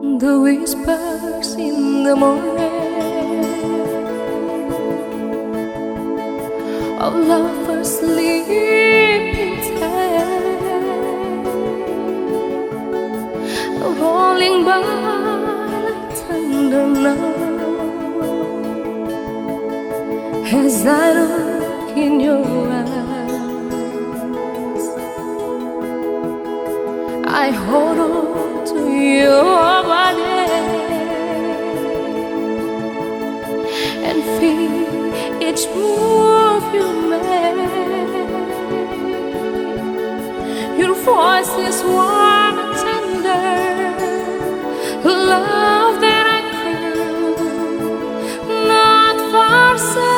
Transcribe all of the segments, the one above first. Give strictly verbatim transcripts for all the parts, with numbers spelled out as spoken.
The whispers in the morning of lovers sleeping tight, rolling by like thunder now. As I look in your eyes, I hold on to your body and feel each move you make. Your voice is warm and tender, love that I could not forsake.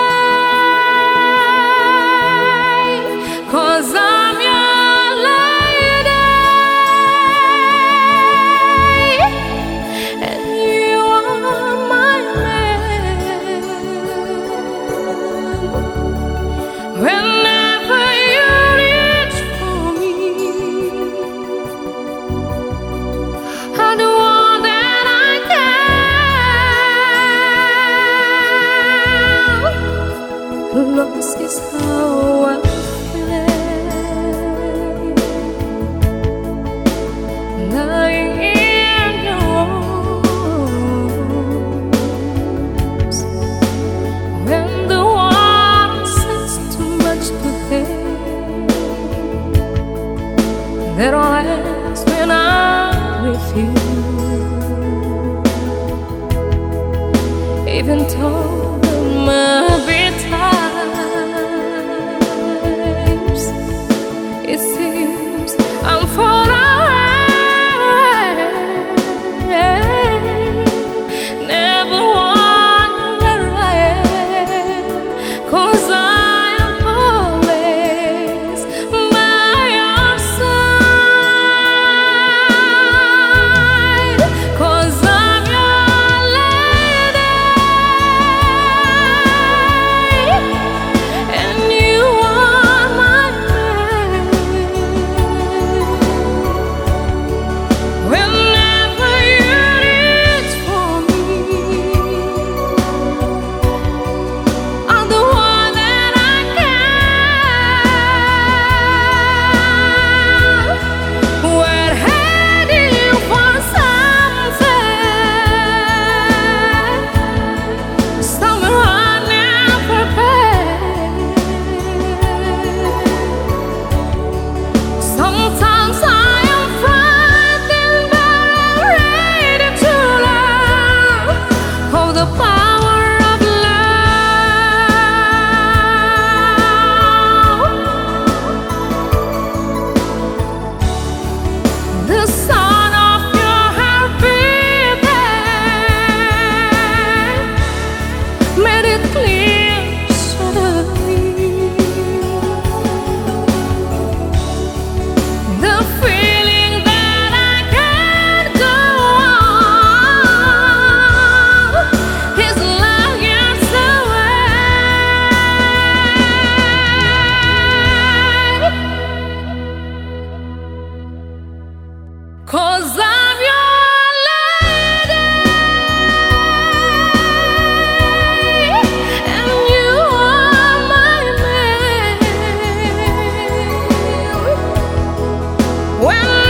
Cause I'm your lady and you are my man. Whenever you reach for me, I'll do all that I can. Lost is how I that all ends when I'm with you. Even though there might be times it seems I'm far away, never wonder where I am, 'cause I Cause I'm your lady and you are my man. When